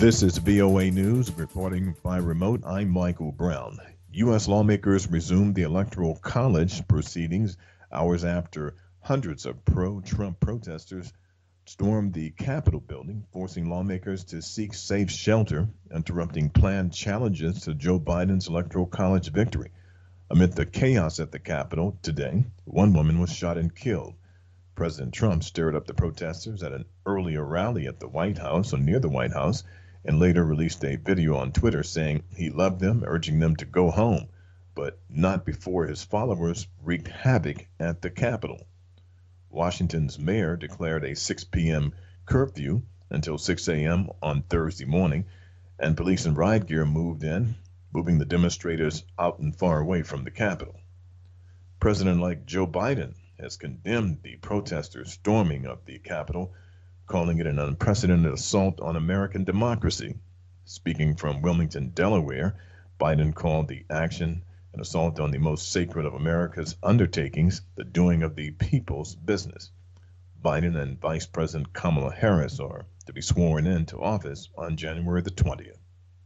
This is VOA News, reporting by remote. I'm Michael Brown. U.S. lawmakers resumed the Electoral College proceedings hours after hundreds of pro-Trump protesters stormed the Capitol building, forcing lawmakers to seek safe shelter, interrupting planned challenges to Joe Biden's Electoral College victory. Amid the chaos at the Capitol today, one woman was shot and killed. President Trump stirred up the protesters at an earlier rally at the White House or near the White House, and later released a video on Twitter saying he loved them, urging them to go home, but not before his followers wreaked havoc at the Capitol. Washington's mayor declared a 6 p.m. curfew until 6 a.m. on Thursday morning, and police and riot gear moved in, moving the demonstrators out and far away from the Capitol. President-elect Joe Biden has condemned the protesters' storming of the Capitol, calling it an unprecedented assault on American democracy. Speaking from Wilmington, Delaware, Biden called the action an assault on the most sacred of America's undertakings, the doing of the people's business. Biden and Vice President Kamala Harris are to be sworn into office on January the 20th.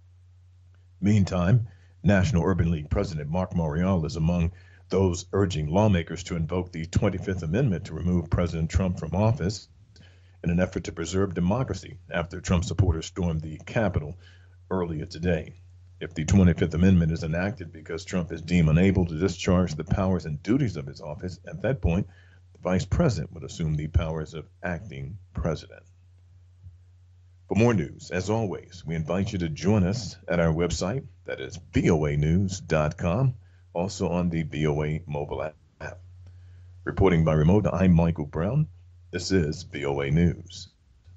Meantime, National Urban League President Mark Morial is among those urging lawmakers to invoke the 25th Amendment to remove President Trump from office in an effort to preserve democracy after Trump supporters stormed the Capitol earlier today. If the 25th Amendment is enacted because Trump is deemed unable to discharge the powers and duties of his office, at that point, the vice president would assume the powers of acting president. For more news, as always, we invite you to join us at our website, that is voanews.com, also on the VOA mobile app. Reporting by remote, I'm Michael Brown. This is VOA News.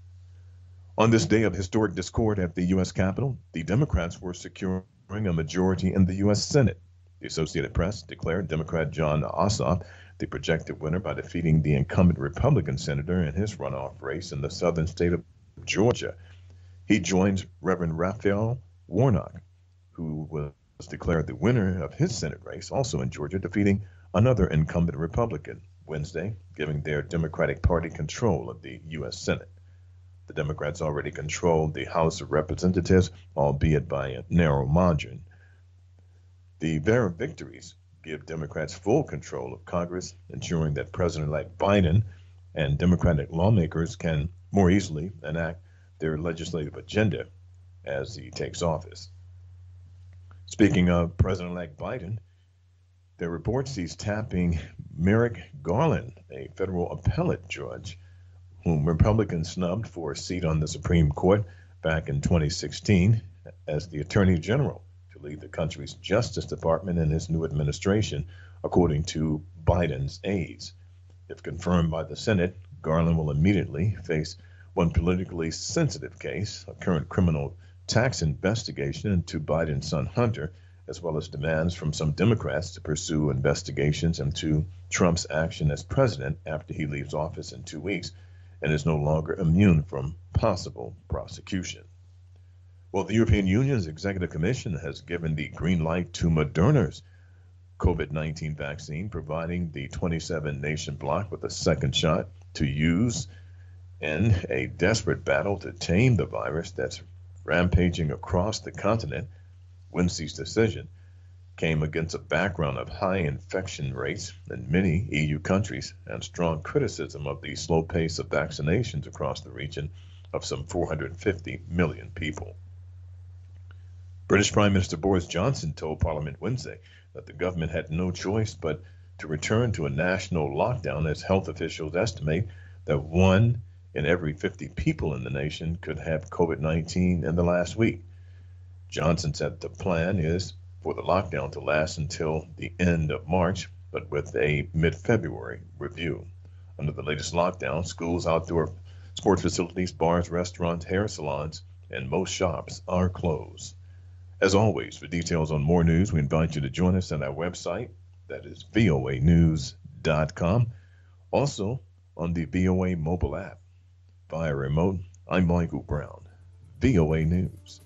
On this day of historic discord at the U.S. Capitol, the Democrats were securing a majority in the U.S. Senate. The Associated Press declared Democrat Jon Ossoff the projected winner by defeating the incumbent Republican senator in his runoff race in the southern state of Georgia. He joins Reverend Raphael Warnock, who was declared the winner of his Senate race, also in Georgia, defeating another incumbent Republican Wednesday, giving their Democratic Party control of the U.S. Senate. The Democrats already controlled the House of Representatives, albeit by a narrow margin. The very victories give Democrats full control of Congress, ensuring that President-elect Biden and Democratic lawmakers can more easily enact their legislative agenda as he takes office. Speaking of President-elect Biden, there are reports he's tapping Merrick Garland, a federal appellate judge whom Republicans snubbed for a seat on the Supreme Court back in 2016 as the Attorney General to lead the country's Justice Department in his new administration, according to Biden's aides. If confirmed by the Senate, Garland will immediately face one politically sensitive case, a current criminal tax investigation into Biden's son Hunter, as well as demands from some Democrats to pursue investigations into Trump's action as president after he leaves office in 2 weeks and is no longer immune from possible prosecution. Well, the European Union's Executive Commission has given the green light to Moderna's COVID-19 vaccine, providing the 27-nation bloc with a second shot to use in a desperate battle to tame the virus that's rampaging across the continent. Wednesday's decision came against a background of high infection rates in many EU countries and strong criticism of the slow pace of vaccinations across the region of some 450 million people. British Prime Minister Boris Johnson told Parliament Wednesday that the government had no choice but to return to a national lockdown as health officials estimate that 1 in every 50 people in the nation could have COVID-19 in the last week. Johnson said the plan is for the lockdown to last until the end of March, but with a mid-February review. Under the latest lockdown, schools, outdoor sports facilities, bars, restaurants, hair salons, and most shops are closed. As always, for details on more news, we invite you to join us on our website, that is voanews.com. Also on the VOA mobile app. Via remote, I'm Michael Brown, VOA News.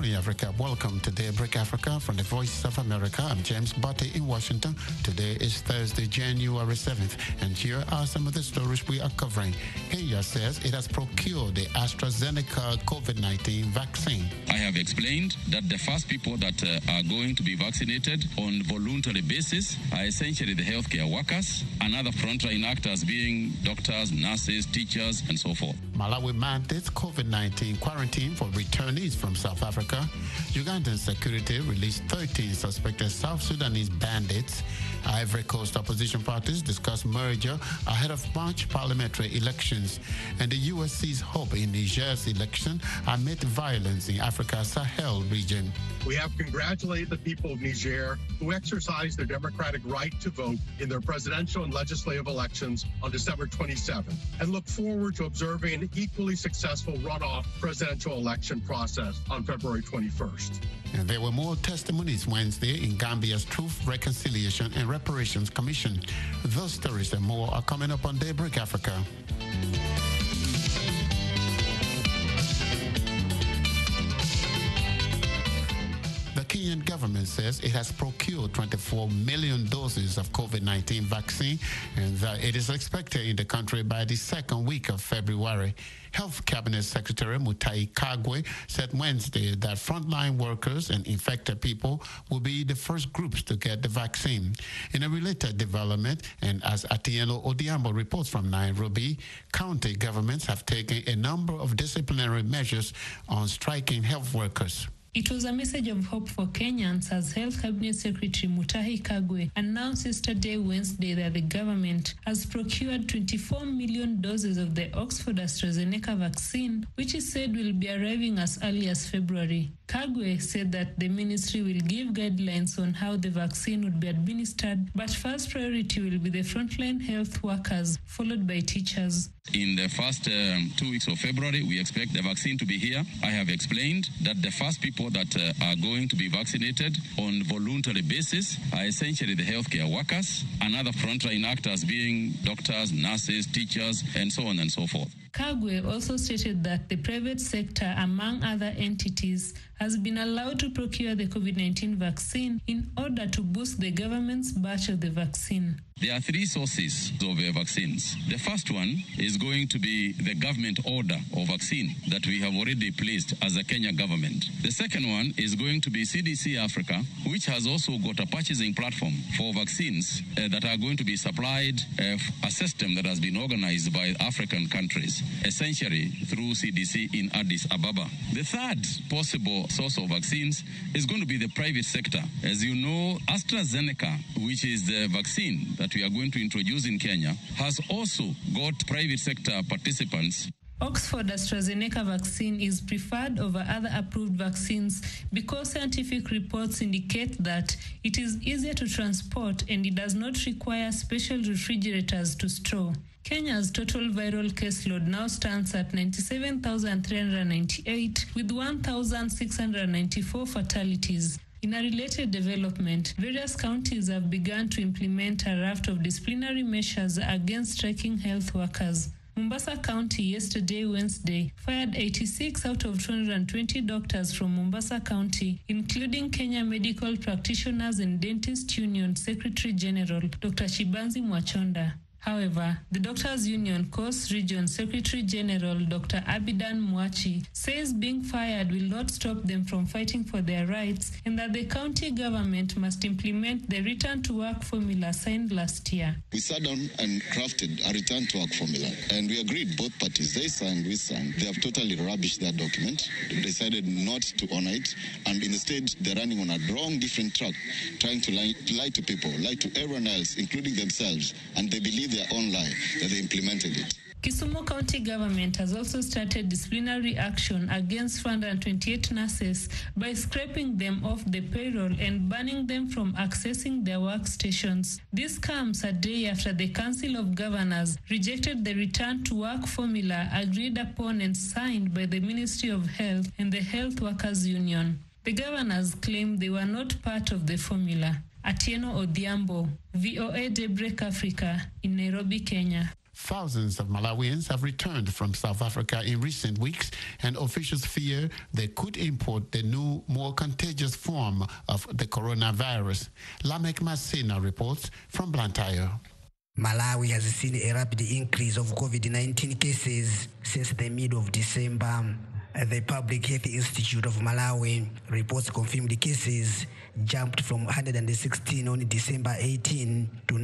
morning, Africa. Welcome to Daybreak Africa from the Voice of America. I'm James Botte in Washington. Today is Thursday, January 7th, and here are some of the stories we are covering. Kenya says it has procured the AstraZeneca COVID-19 vaccine. I have explained that the first people that are going to be vaccinated on voluntary basis are essentially the healthcare workers and other frontline actors being doctors, nurses, teachers, and so forth. Malawi mandates COVID-19 quarantine for returnees from South Africa. Ugandan security released 13 suspected South Sudanese bandits. Ivory Coast opposition parties discuss merger ahead of March parliamentary elections. And the U.S. sees hope in Niger's election amid violence in Africa's Sahel region. We have congratulated the people of Niger who exercised their democratic right to vote in their presidential and legislative elections on December 27th and look forward to observing an equally successful runoff presidential election process on February 21st. And there were more testimonies Wednesday in Gambia's Truth, Reconciliation and Reparations Commission. Those stories and more are coming up on Daybreak Africa. The Kenyan government says it has procured 24 million doses of COVID-19 vaccine and that it is expected in the country by the second week of February. Health Cabinet Secretary Mutahi Kagwe said Wednesday that frontline workers and infected people will be the first groups to get the vaccine. In a related development, and as Atieno Odiambo reports from Nairobi, county governments have taken a number of disciplinary measures on striking health workers. It was a message of hope for Kenyans as Health Cabinet Secretary Mutahi Kagwe announced yesterday, Wednesday, that the government has procured 24 million doses of the Oxford AstraZeneca vaccine, which is said will be arriving as early as February. Kagwe said that the ministry will give guidelines on how the vaccine would be administered, but first priority will be the frontline health workers, followed by teachers. In the first 2 weeks of February, we expect the vaccine to be here. I have explained that the first people that are going to be vaccinated on voluntary basis are essentially the healthcare workers and other frontline actors being doctors, nurses, teachers, and so on and so forth. Kagwe also stated that the private sector, among other entities, has been allowed to procure the COVID-19 vaccine in order to boost the government's batch of the vaccine. There are three sources of vaccines. The first one is going to be the government order of vaccine that we have already placed as a Kenya government. The second one is going to be CDC Africa, which has also got a purchasing platform for vaccines that are going to be supplied, a system that has been organized by African countries, essentially through CDC in Addis Ababa. The third possible source of vaccines is going to be the private sector. As you know, AstraZeneca, which is the vaccine that we are going to introduce in Kenya, has also got private sector participants. Oxford AstraZeneca vaccine is preferred over other approved vaccines because scientific reports indicate that it is easier to transport and it does not require special refrigerators to store. Kenya's total viral caseload now stands at 97,398 with 1,694 fatalities. In a related development, various counties have begun to implement a raft of disciplinary measures against striking health workers. Mombasa County yesterday, Wednesday, fired 86 out of 220 doctors from Mombasa County, including Kenya Medical Practitioners and Dentist Union Secretary General Dr. Chibanzi Mwachonda. However, the Doctors Union Coast Region Secretary General Dr. Abidan Mwachi says being fired will not stop them from fighting for their rights and that the county government must implement the return to work formula signed last year. We sat down and crafted a return to work formula and we agreed, both parties, they signed, we signed. They have totally rubbished that document, decided not to honor it, and instead they're running on a wrong, different track, trying to lie to people, lie to everyone else, including themselves, and they believe their own lie that they implemented it. Kisumu County government has also started disciplinary action against 428 nurses by scraping them off the payroll and banning them from accessing their workstations. This comes a day after the Council of Governors rejected the return to work formula agreed upon and signed by the Ministry of Health and the Health Workers Union. The governors claimed they were not part of the formula. Atieno Odiambo, VOA Daybreak Africa in Nairobi, Kenya. Thousands of Malawians have returned from South Africa in recent weeks, and officials fear they could import the new, more contagious form of the coronavirus. Lamek Masina reports from Blantyre. Malawi has seen a rapid increase of COVID-19 cases since the middle of December. The Public Health Institute of Malawi reports confirmed cases jumped from 116 on December 18 to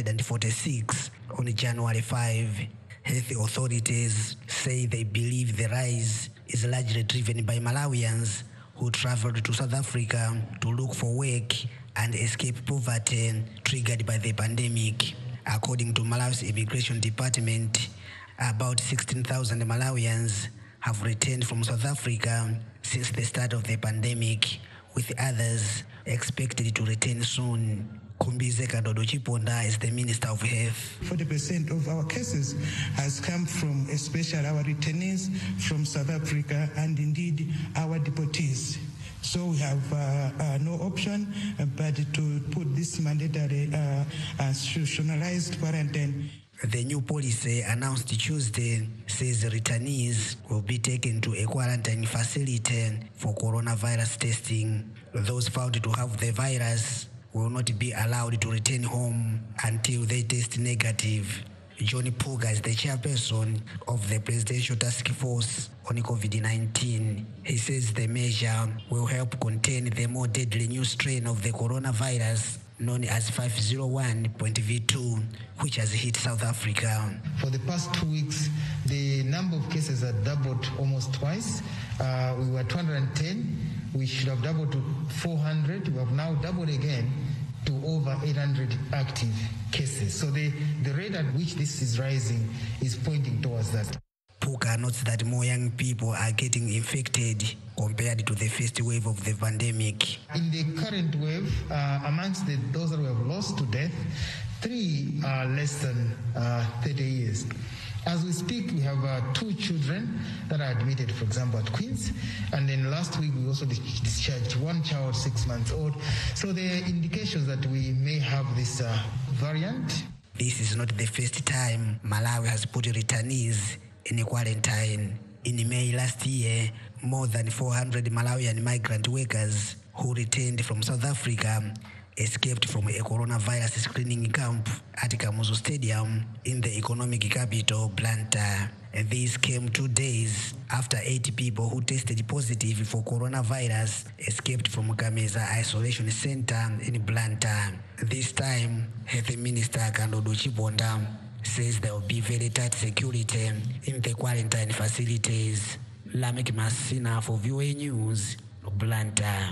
946 on January 5. Health authorities say they believe the rise is largely driven by Malawians who traveled to South Africa to look for work and escape poverty triggered by the pandemic. According to Malawi's Immigration Department, about 16,000 Malawians have returned from South Africa since the start of the pandemic, with others expected to return soon. Kumbize Kadodo Chiponda is the Minister of Health. 40% of our cases has come from, especially our returnees from South Africa and indeed our deportees. So we have no option but to put this mandatory institutionalized quarantine. The new policy announced Tuesday says returnees will be taken to a quarantine facility for coronavirus testing. Those found to have the virus will not be allowed to return home until they test negative. Johnny Puga is the chairperson of the Presidential Task Force on COVID-19. He says the measure will help contain the more deadly new strain of the coronavirus known as 501.V2, which has hit South Africa. For the past 2 weeks, the number of cases had doubled almost twice. We were 210. We should have doubled to 400. We have now doubled again to over 800 active cases. So the rate at which this is rising is pointing towards that. Puka notes that more young people are getting infected compared to the first wave of the pandemic. In the current wave, amongst those that we have lost to death, 3 are less than 30 years. As we speak, we have 2 children that are admitted, for example, at Queen's. And then last week, we also discharged 1 child, 6 months old. So there are indications that we may have this variant. This is not the first time Malawi has put returnees in quarantine. In May last year, more than 400 Malawian migrant workers who returned from South Africa escaped from a coronavirus screening camp at Kamuzu Stadium in the economic capital, Blantyre. This came 2 days after 8 people who tested positive for coronavirus escaped from Kameza Isolation Center in Blantyre. This time, Health Minister Kadodo Chiponda says there will be very tight security in the quarantine facilities. Lamek Masina for VOA News, Blantyre.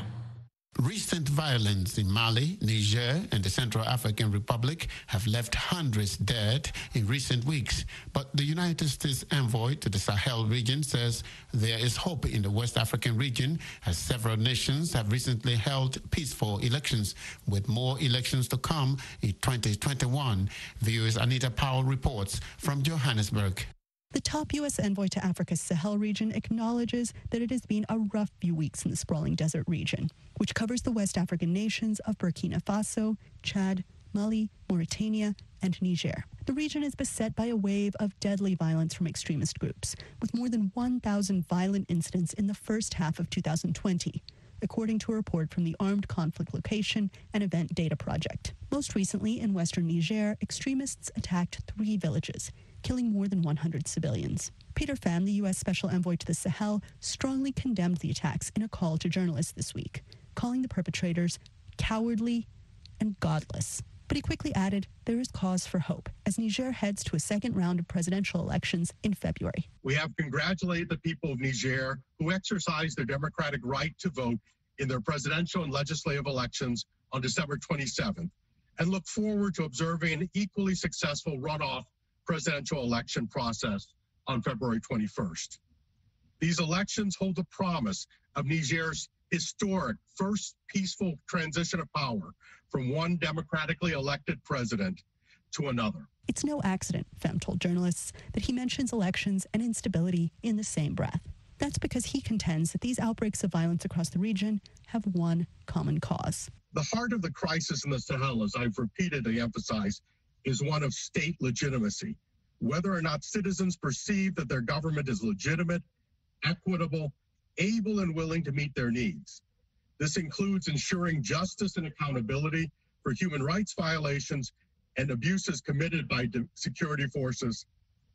Recent violence in Mali, Niger, and the Central African Republic have left hundreds dead in recent weeks. But the United States envoy to the Sahel region says there is hope in the West African region, as several nations have recently held peaceful elections, with more elections to come in 2021. VOA's Anita Powell reports from Johannesburg. The top U.S. envoy to Africa's Sahel region acknowledges that it has been a rough few weeks in the sprawling desert region, which covers the West African nations of Burkina Faso, Chad, Mali, Mauritania, and Niger. The region is beset by a wave of deadly violence from extremist groups, with more than 1,000 violent incidents in the first half of 2020, according to a report from the Armed Conflict Location and Event Data Project. Most recently, in western Niger, extremists attacked 3 villages, killing more than 100 civilians. Peter Pham, the U.S. Special Envoy to the Sahel, strongly condemned the attacks in a call to journalists this week, calling the perpetrators cowardly and godless. But he quickly added there is cause for hope as Niger heads to a second round of presidential elections in February. We have congratulated the people of Niger who exercised their democratic right to vote in their presidential and legislative elections on December 27th and look forward to observing an equally successful runoff presidential election process on February 21st. These elections hold the promise of Niger's historic first peaceful transition of power from one democratically elected president to another. It's no accident, Pham told journalists, that he mentions elections and instability in the same breath. That's because he contends that these outbreaks of violence across the region have one common cause. The heart of the crisis in the Sahel, as I've repeatedly emphasized, is one of state legitimacy. whether or not citizens perceive that their government is legitimate, equitable, able, and willing to meet their needs. This includes ensuring justice and accountability for human rights violations and abuses committed by security forces.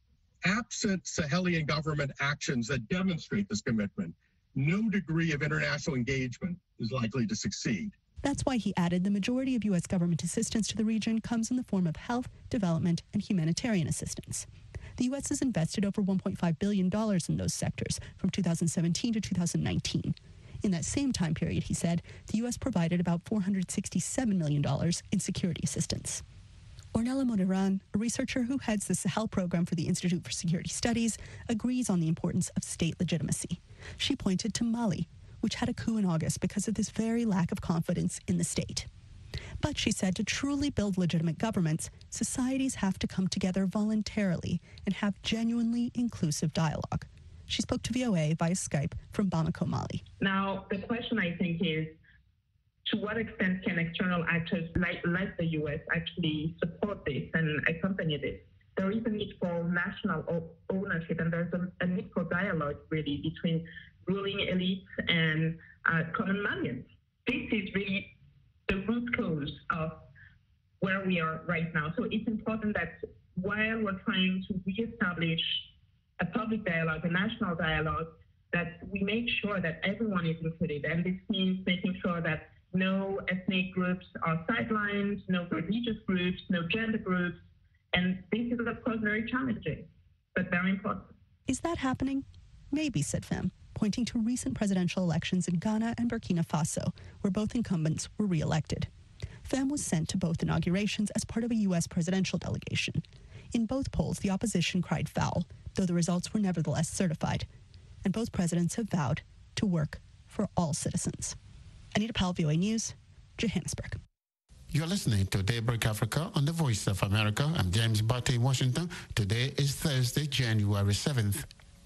Absent Sahelian government actions that demonstrate this commitment, no degree of international engagement is likely to succeed. That's why he added the majority of U.S. government assistance to the region comes in the form of health, development, and humanitarian assistance. The U.S. has invested over $1.5 billion in those sectors from 2017 to 2019. In that same time period, he said, the U.S. provided about $467 million in security assistance. Ornella Moniran, a researcher who heads the Sahel program for the Institute for Security Studies, agrees on the importance of state legitimacy. She pointed to Mali, which had a coup in August because of this very lack of confidence in the state. But she said to truly build legitimate governments, societies have to come together voluntarily and have genuinely inclusive dialogue. She spoke to VOA via Skype from Bamako, Mali. Now, the question, I think, is to what extent can external actors like the U.S. actually support this and accompany this? There is a need for national ownership, and there's a need for dialogue, really, between ruling elites and common Malians. This is really the root cause of where we are right now. So it's important that while we're trying to reestablish a public dialogue, a national dialogue, that we make sure that everyone is included. And this means making sure that no ethnic groups are sidelined, no religious groups, no gender groups. And this is, of course, very challenging, but very important. Is that happening? Maybe, said Fem, pointing to recent presidential elections in Ghana and Burkina Faso, where both incumbents were re-elected. Fem was sent to both inaugurations as part of a U.S. presidential delegation. In both polls, the opposition cried foul, though the results were nevertheless certified. And both presidents have vowed to work for all citizens. Anita Powell, VOA News, Johannesburg. You're listening to Daybreak Africa on the Voice of America. I'm James Barty in Washington. Today is Thursday, January 7th.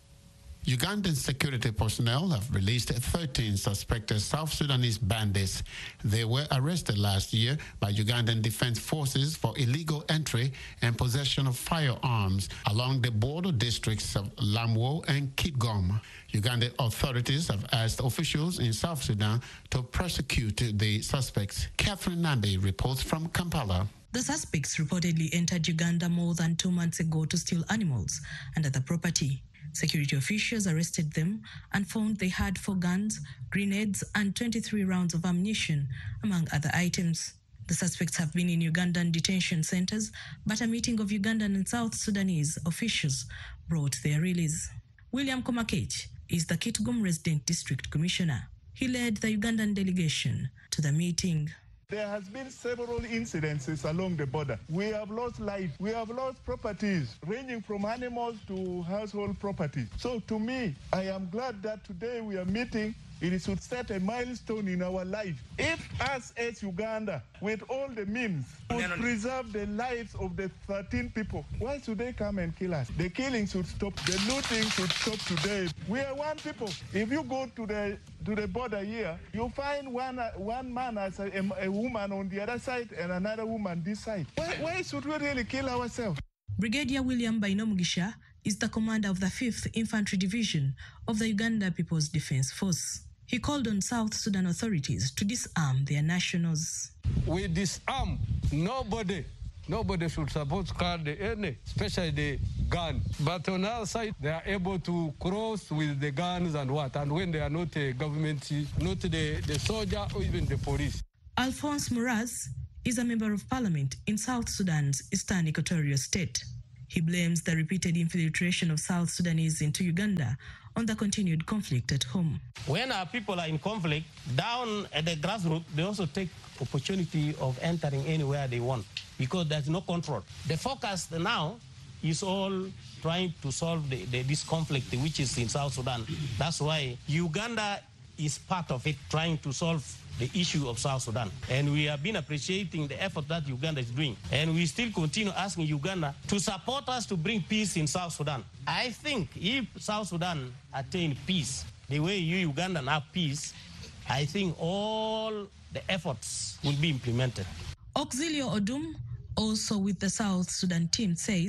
Ugandan security personnel have released 13 suspected South Sudanese bandits. They were arrested last year by Ugandan Defense Forces for illegal entry and possession of firearms along the border districts of Lamwo and Kitgum. Ugandan authorities have asked officials in South Sudan to prosecute the suspects. Catherine Nambi reports from Kampala. The suspects reportedly entered Uganda more than 2 months ago to steal animals and other property. Security officials arrested them and found they had 4 guns, grenades, and 23 rounds of ammunition, among other items. The suspects have been in Ugandan detention centers, but a meeting of Ugandan and South Sudanese officials brought their release. William Komakech is the Kitgum Resident District Commissioner. He led the Ugandan delegation to the meeting. There has been several incidences along the border. We have lost life. We have lost properties, ranging from animals to household properties. So to me, I am glad that today we are meeting. It should set a milestone in our life. If us as Uganda, with all the means, would preserve the lives of the 13 people, why should they come and kill us? The killing should stop. The looting should stop today. We are one people. If you go to the border here, you find one man as a woman on the other side and another woman this side. Why should we really kill ourselves? Brigadier William Bainomugisha is the commander of the 5th Infantry Division of the Uganda People's Defense Force. He called on South Sudan authorities to disarm their nationals. We disarm. Nobody should support any, especially the gun. But on our side, they are able to cross with the guns and what. And when they are not a government, not the soldier or even the police. Alphonse Muraz is a member of parliament in South Sudan's Eastern Equatorial State. He blames the repeated infiltration of South Sudanese into Uganda on the continued conflict at home. When our people are in conflict, down at the grassroots, they also take opportunity of entering anywhere they want because there's no control. The focus now is all trying to solve this conflict which is in South Sudan. That's why Uganda is part of it, trying to solve the issue of South Sudan. And we have been appreciating the effort that Uganda is doing. And we still continue asking Uganda to support us to bring peace in South Sudan. I think if South Sudan attain peace, the way you Ugandan have peace, I think all the efforts will be implemented. Auxilio Odum, also with the South Sudan team, says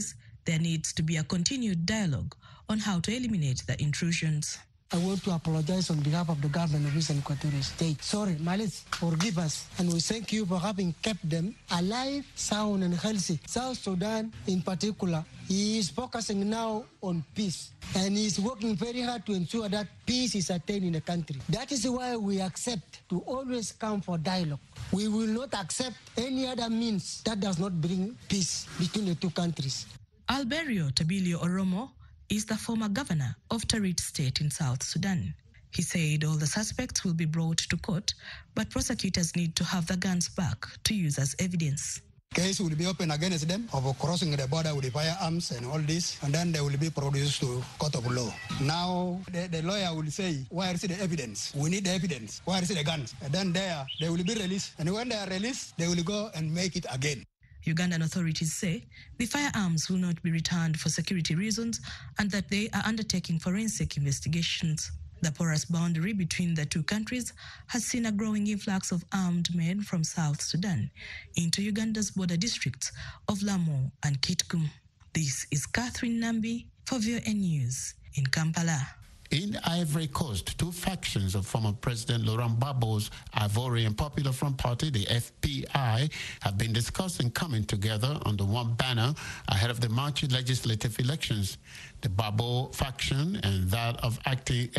there needs to be a continued dialogue on how to eliminate the intrusions. I want to apologize on behalf of the government of Eastern Equatorial State. Sorry, Malis, forgive us. And we thank you for having kept them alive, sound and healthy. South Sudan in particular, he is focusing now on peace. And he is working very hard to ensure that peace is attained in the country. That is why we accept to always come for dialogue. We will not accept any other means that does not bring peace between the two countries. Alberio Tabilio Oromo is the former governor of Tarit State in South Sudan. He said all the suspects will be brought to court, but prosecutors need to have the guns back to use as evidence. Case will be open against them of crossing the border with the firearms and all this, and then they will be produced to court of law. Now, the lawyer will say, where is the evidence? We need the evidence. Where is the guns? And then they will be released. And when they are released, they will go and make it again. Ugandan authorities say the firearms will not be returned for security reasons and that they are undertaking forensic investigations. The porous boundary between the two countries has seen a growing influx of armed men from South Sudan into Uganda's border districts of Lamu and Kitgum. This is Catherine Nambi for VOA News in Kampala. In Ivory Coast, two factions of former President Laurent Gbagbo's Ivorian Popular Front Party, the FPI, have been discussing coming together under one banner ahead of the March legislative elections. The Gbagbo faction and that of acting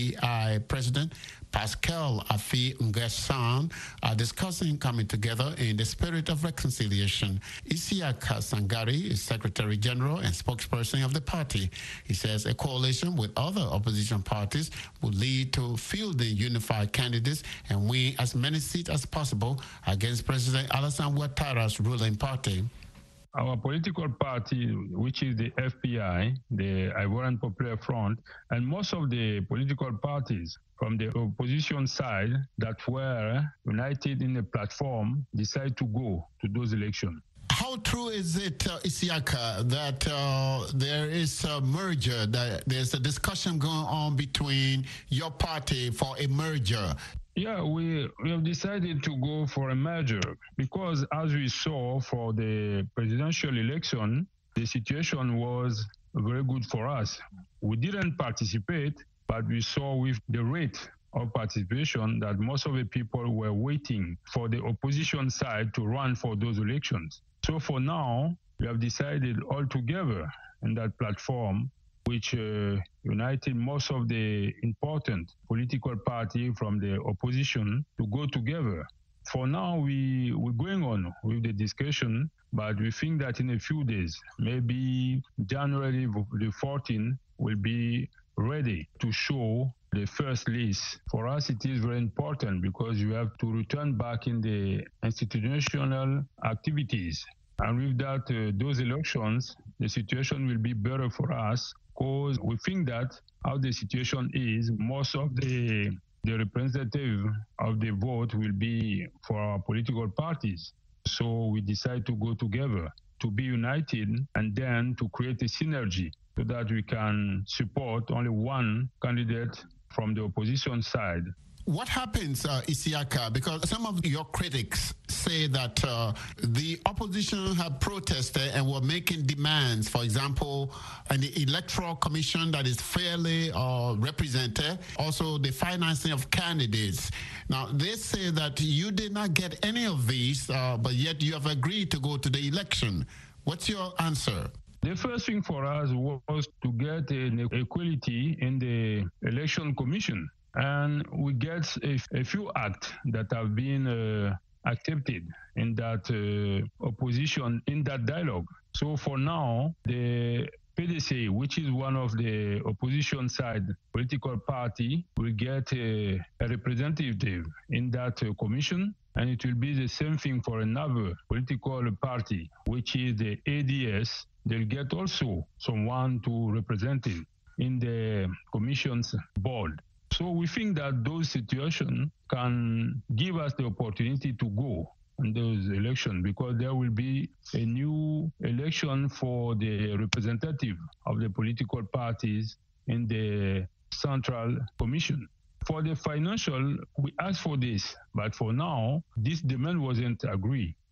FPI President Pascal Affi N'Guessan are discussing coming together in the spirit of reconciliation. Isiaka Sangari is Secretary General and spokesperson of the party. He says a coalition with other opposition parties will lead to fielding unified candidates and win as many seats as possible against President Alassane Ouattara's ruling party. Our political party, which is the FPI, the Ivorian Popular Front, and most of the political parties from the opposition side that were united in a platform decided to go to those elections. How true is it, Isiaka, that there is a merger, that there's a discussion going on between your party for a merger? Yeah, we have decided to go for a merger because as we saw for the presidential election, the situation was very good for us. We didn't participate, but we saw with the rate of participation that most of the people were waiting for the opposition side to run for those elections. So for now, we have decided all together in that platform which united most of the important political party from the opposition to go together. For now, we're going on with the discussion, but we think that in a few days, maybe January the 14th, will be ready to show the first list. For us, it is very important because you have to return back in the institutional activities. And with that, those elections, the situation will be better for us because we think that how the situation is, most of the representative of the vote will be for our political parties. So we decide to go together, to be united, and then to create a synergy so that we can support only one candidate from the opposition side. What happens, Isiaka, because some of your critics say that the opposition have protested and were making demands, for example, an electoral commission that is fairly represented, also the financing of candidates. Now, they say that you did not get any of these, but yet you have agreed to go to the election. What's your answer? The first thing for us was to get an equality in the election commission. And we get a few acts that have been accepted in that opposition, in that dialogue. So for now, the PDC, which is one of the opposition side political party, will get a representative in that commission. And it will be the same thing for another political party, which is the ADS. They'll get also someone to represent it in the commission's board. So we think that those situations can give us the opportunity to go in those elections because there will be a new election for the representative of the political parties in the Central Commission. For the financial, we asked for this, but for now, this demand wasn't agreed.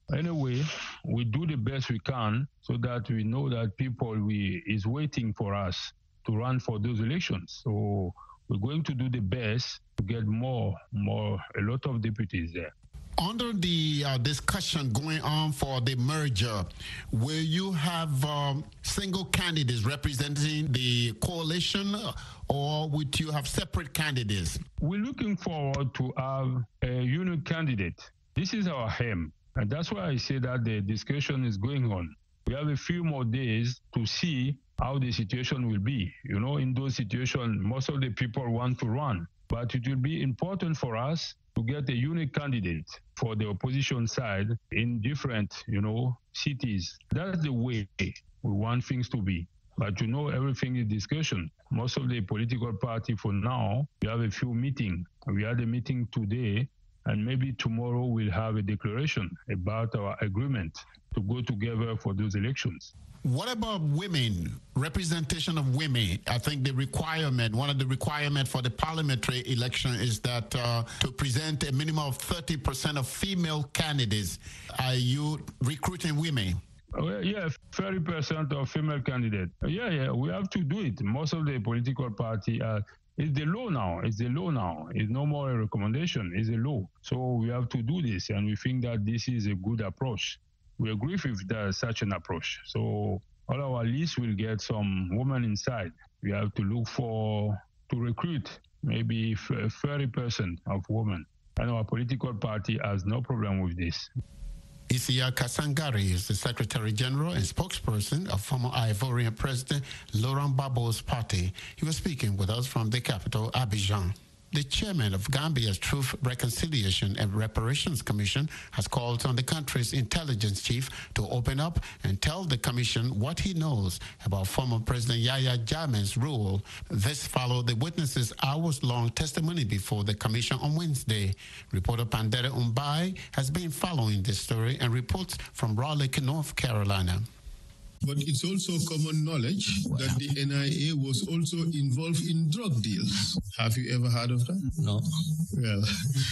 Anyway, we do the best we can so that we know that people is waiting for us to run for those elections. So we're going to do the best to get a lot of deputies there. Under the discussion going on for the merger, will you have single candidates representing the coalition, or would you have separate candidates? We're looking forward to have a unique candidate. This is our aim, and that's why I say that the discussion is going on. We have a few more days to see how the situation will be. In those situations, most of the people want to run, but it will be important for us to get a unique candidate for the opposition side in different, cities. That's the way we want things to be. But everything is discussion. Most of the political party for now, we have a few meetings. We had a meeting today, and maybe tomorrow we'll have a declaration about our agreement to go together for those elections. What about women, representation of women? I think one of the requirements for the parliamentary election is that to present a minimum of 30% of female candidates. Are you recruiting women? Yeah, 30% of female candidates. Yeah, we have to do it. Most of the political party it's the law now. It's no more a recommendation. It's a law. So we have to do this, and we think that this is a good approach. We agree with such an approach. So all our lists will get some women inside. We have to look to recruit maybe 30% of women. And our political party has no problem with this. Isiaka Sangare is the Secretary General and spokesperson of former Ivorian President Laurent Gbagbo's party. He was speaking with us from the capital, Abidjan. The chairman of Gambia's Truth, Reconciliation and Reparations Commission has called on the country's intelligence chief to open up and tell the commission what he knows about former President Yahya Jammeh's rule. This followed the witnesses' hours-long testimony before the commission on Wednesday. Reporter Pandere Umbai has been following this story and reports from Raleigh, North Carolina. But it's also common knowledge that the NIA was also involved in drug deals. Have you ever heard of that? No. Well,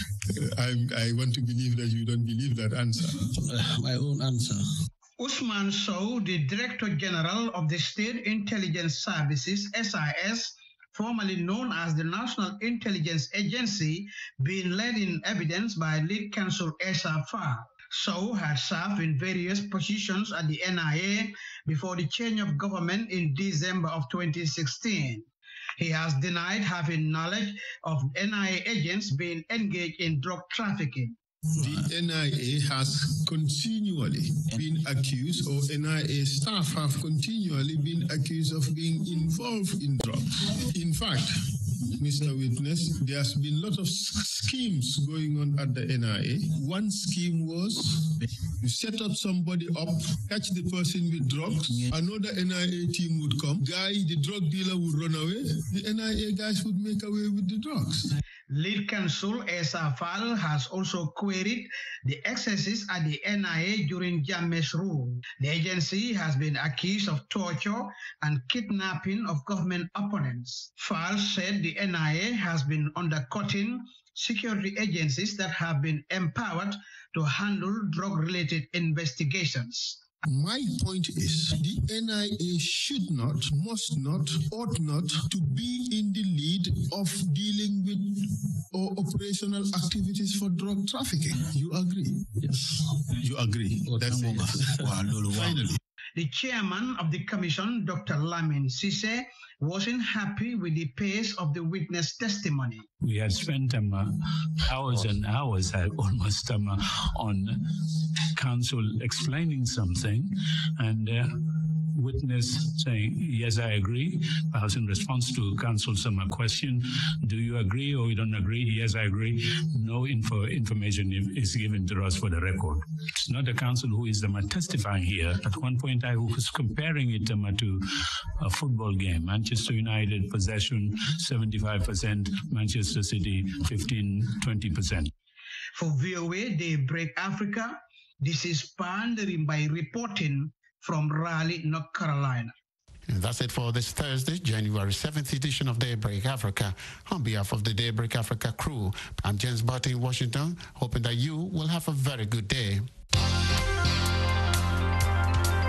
I want to believe that you don't believe that answer. My own answer. Usman Sow, the Director General of the State Intelligence Services, SIS, formerly known as the National Intelligence Agency, being led in evidence by lead counsel Esa Faal. Sow had served in various positions at the NIA before the change of government in December of 2016. He has denied having knowledge of NIA agents being engaged in drug trafficking. The NIA has continually been accused, or NIA staff have continually been accused of being involved in drugs. In fact, Mr. Witness, there's been a lot of schemes going on at the NIA. One scheme was you set up somebody up, catch the person with drugs, another NIA team would come, the drug dealer would run away, the NIA guys would make away with the drugs. Lead counsel Esa Faal has also queried the excesses at the NIA during Jammeh's rule. The agency has been accused of torture and kidnapping of government opponents. Faal said the NIA has been undercutting security agencies that have been empowered to handle drug-related investigations. My point is, the NIA should not, must not, ought not to be in the lead of dealing with or operational activities for drug trafficking. You agree? Yes. You agree? That's it. Finally. The chairman of the commission, Dr. Lamin Sise, wasn't happy with the pace of the witness testimony. We had spent hours and hours, almost, on counsel explaining something, and witness saying, yes, I agree. Perhaps in response to counsel's question, do you agree or you don't agree? Yes, I agree. No information is given to us for the record. It's not the counsel who is testifying here. At one point, I was comparing it to a football game. Manchester United possession, 75%. Manchester City, 20%. For VOA Daybreak Africa, this is Pandering by reporting from Raleigh, North Carolina. And that's it for this Thursday, January 7th edition of Daybreak Africa. On behalf of the Daybreak Africa crew, I'm James Barty in Washington, hoping that you will have a very good day.